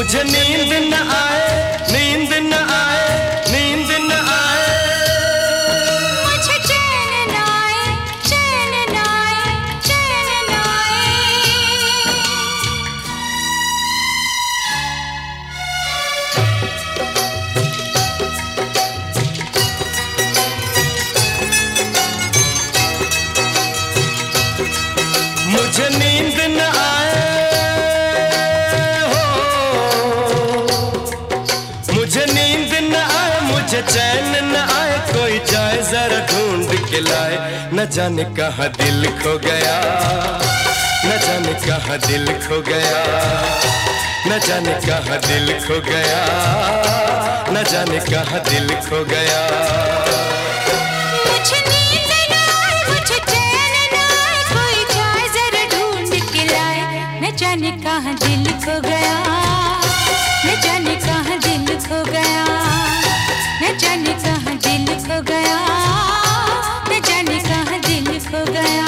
मुझे नींद न आए, नींद न आए, नींद न आए, मुझे चैन न आए, चैन न आए, चैन न आए। मुझे नींद न आए हो, मुझे नींद न आए, मुझे चैन न आए, कोई जाए जरा ढूंढ के लाए। न जाने कहाँ दिल खो गया, न जाने कहाँ दिल खो गया, न जाने कहाँ दिल खो गया, न जाने कहाँ दिल खो गया। मुझे नींद न आए, मुझे चैन न आए, कोई जाए जरा ढूंढ के लाए। न जाने कहाँ दिल खो गया, न जाने कहाँ दिल खो गया, न जाने कहाँ दिल खो गया, न जाने कहाँ दिल खो गया।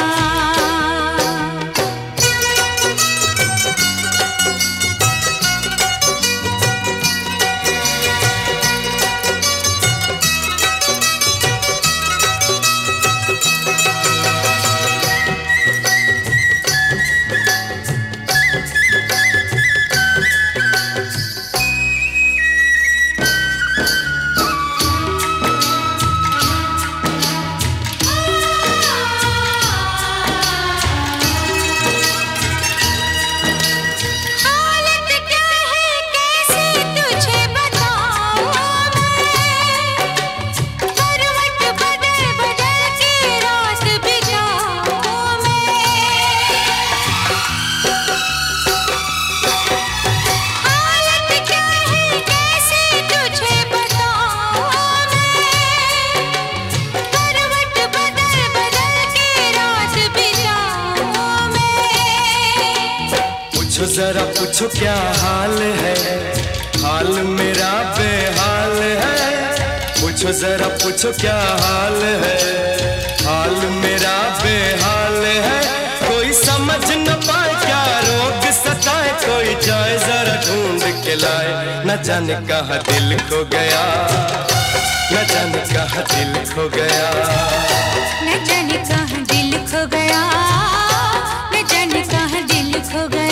पूछो जरा पूछो क्या हाल है, हाल मेरा बेहाल है। पूछो जरा पूछो क्या हाल है, हाल मेरा बेहाल है। कोई समझ न पाए क्या रोग सताए, कोई जाए जरा ढूंढ के लाए। न जाने कहाँ दिल खो गया, न जाने कहाँ दिल खो गया, न जाने कहाँ दिल खो गया, न जाने कहाँ दिल खो गया।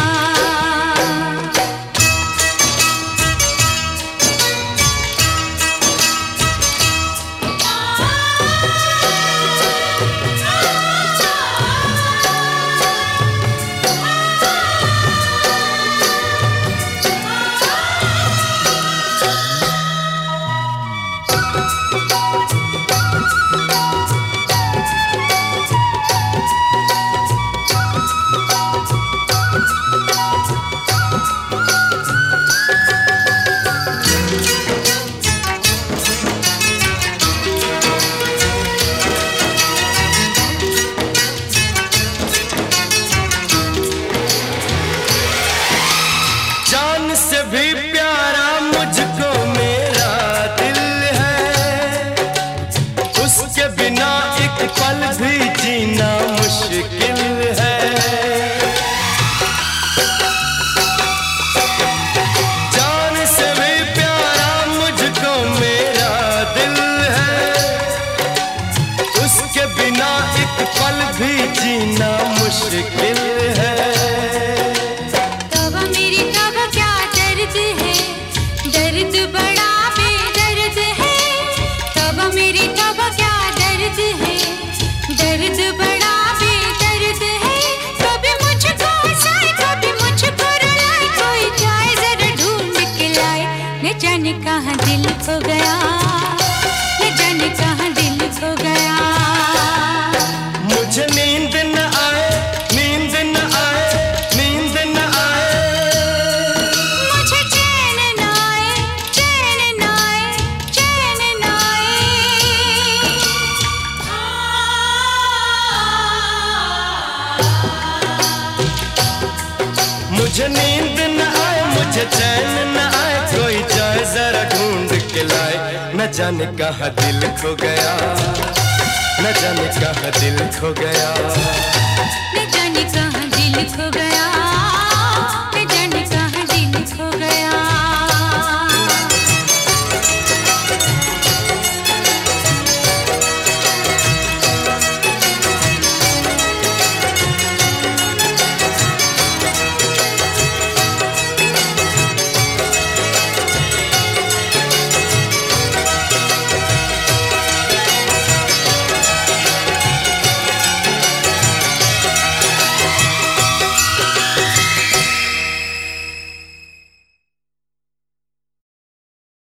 से भी प्यारा मुझको मेरा दिल है, उसके बिना एक पल भी जीना मुश्किल है। जान से भी प्यारा मुझको मेरा दिल है, उसके बिना एक पल भी जीना मुश्किल है। दर्द बड़ा बेदर्द है, तब मेरी तब क्या दर्द है, दर्द बड़ा बेदर्द है। कभी मुझको हंसाए, कभी मुझको रुलाए, कोई जाए जरा ढूंढ के लाए। न जाने कहाँ दिल खो गया, न जाने कहाँ दिल खो गया। मुझे नींद न आए, नींद न आए, नींद न आए, मुझे चैन न आए, चैन न आए, चैन न आए। मुझे नींद न आए, मुझे चैन न आए, कोई जाए जरा ढूंढ के लाए। न जाने कहाँ दिल खो गया, न जाने कहाँ दिल खो गया, न जाने कहाँ दिल खो गया।